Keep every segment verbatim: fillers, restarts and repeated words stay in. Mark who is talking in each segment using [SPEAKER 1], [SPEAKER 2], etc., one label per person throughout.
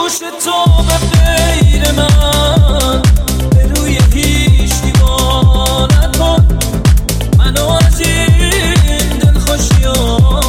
[SPEAKER 1] آغوش تو به غیر من به روی هیچ دیوار نکن، منو از این دلخوشی و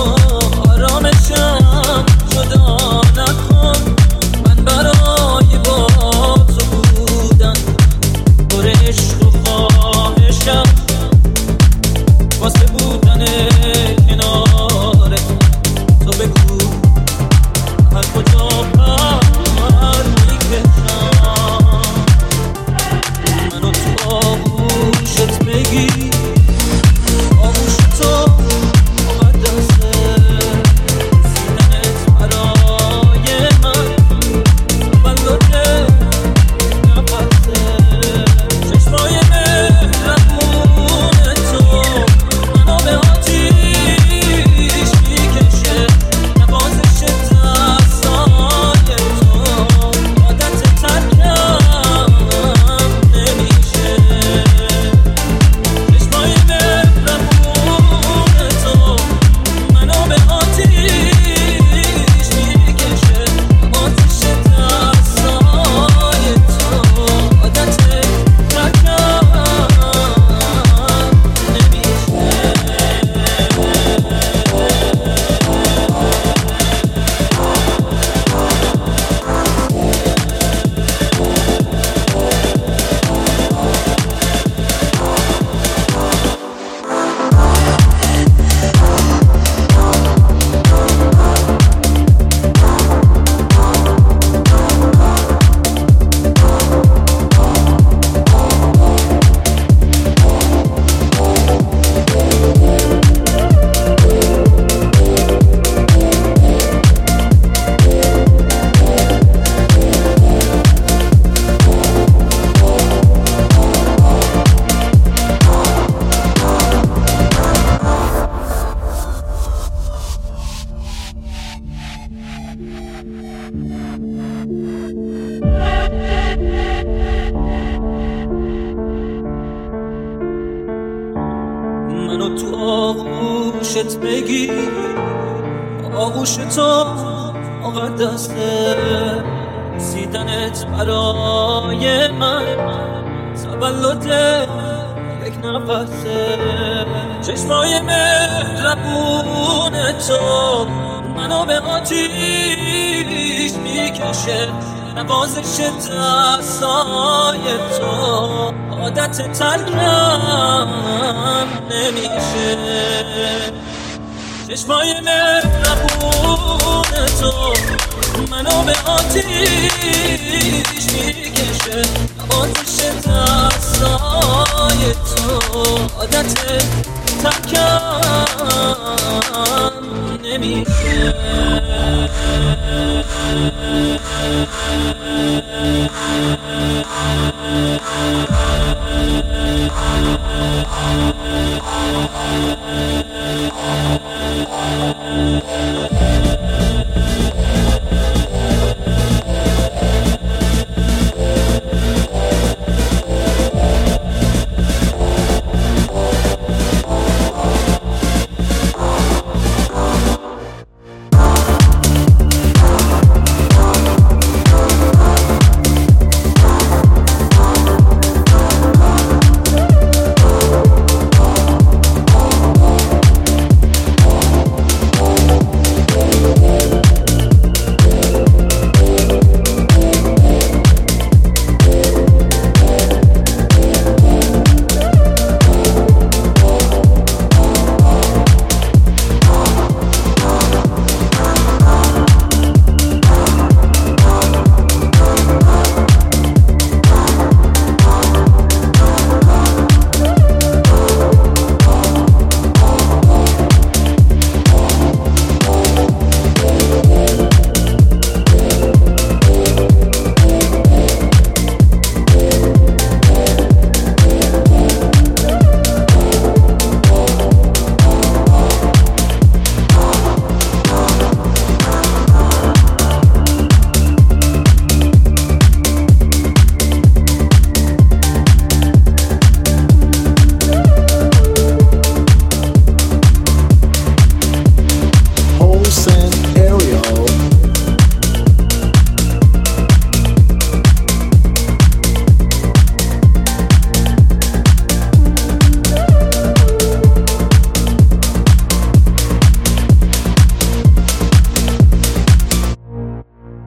[SPEAKER 1] آرامشم جدا نکن. من برای با تو بودن پر عشق و خواهشم، واسه بودن کنارت تو بگو هر کجا پر میکشم. منو تو آغوشت بگی، آغوش تو مقدسه، سینه‌ت برای من تولد نفسه. چشمای مهربون تو منو به آتیش میکشه، نوازش دستای تو عادت ترکم نمیشه. چشمای مهربون تو منو به آتیش میکشه، نوازش دستای تو عادت ترکم نمیشه. منو تو آغوشت بگی، آغوش تو مقدسه، سیدنت برای من تولد یک نفسه. چشمای مهربون تو منو به آتیش میکشه، نوازش دستای تو عادت ترکم نمیشه. چشمای مهربون تو منو به آتیش میکشه، نوازش دستای تو عادت ترکم نمیشه.